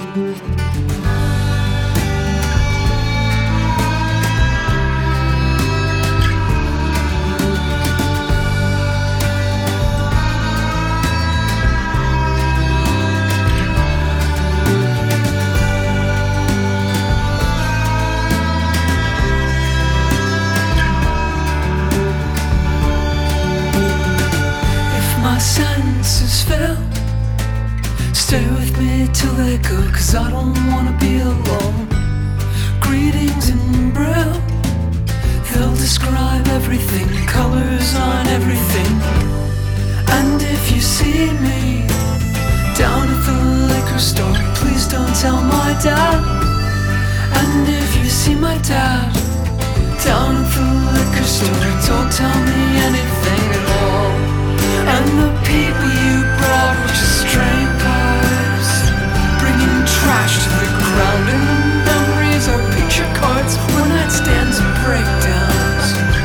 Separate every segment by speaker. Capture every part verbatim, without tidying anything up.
Speaker 1: Senses fail. Stay with me till they go, 'cause I don't wanna be alone. Greetings in braille, they'll describe everything, colors on everything. And if you see me down at the liquor store, please don't tell my dad. And if you see my dad down at the liquor store, don't tell me anything at all. And the people you brought were just train cars, bringing trash to the ground. And the memories are picture cards, one night stands and breakdowns.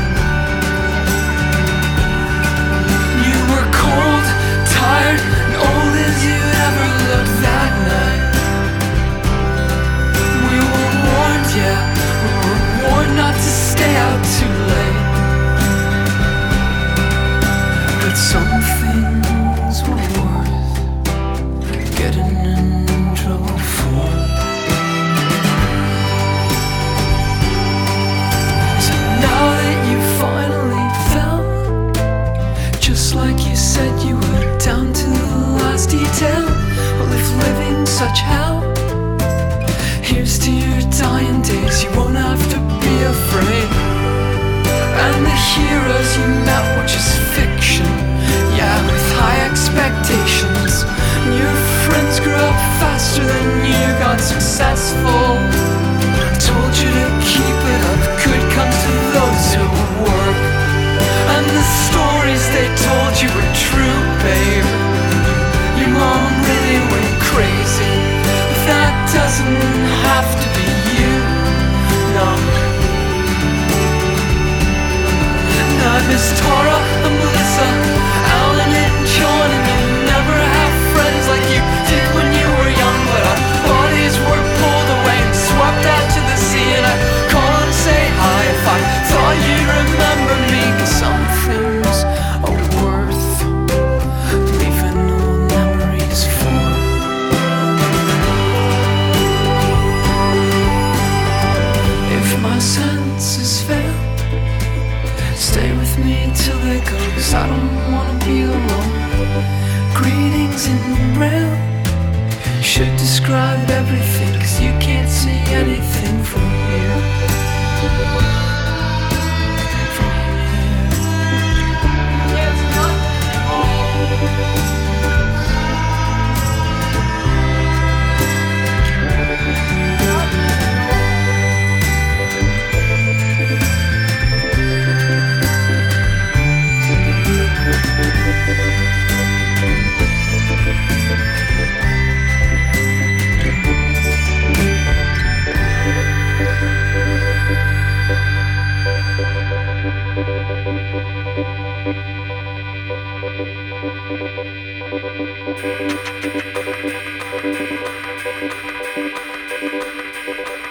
Speaker 1: You were cold, tired, and old as you ever looked that night. We were warned, yeah, we were warned not to stay out too late. But some things were worth getting in trouble for. So now that you finally fell, just like you said you would, down to the last detail. Well, if living's such hell, here's to your dying days, you won't have to be afraid. And the heroes you met were just fiction, yeah, with high expectations. Your friends grew up faster than you got successful. Told you to keep it up, could come to those who work. And the stories they told you were true, babe. Your mom really went crazy, but that doesn't have to be you, no. I miss Tara and Melissa, Alan and John, and you never have friends like you did when you were young. But our bodies were pulled away and swept out to the sea, and I'd call and say hi if I thought you'd remember me. 'Cause some things are worth leaving old memories for. If my senses fail, stay with me till they go, 'cause I don't wanna be alone. Greetings in braille should describe everything, 'cause you can't see anything from here. From here.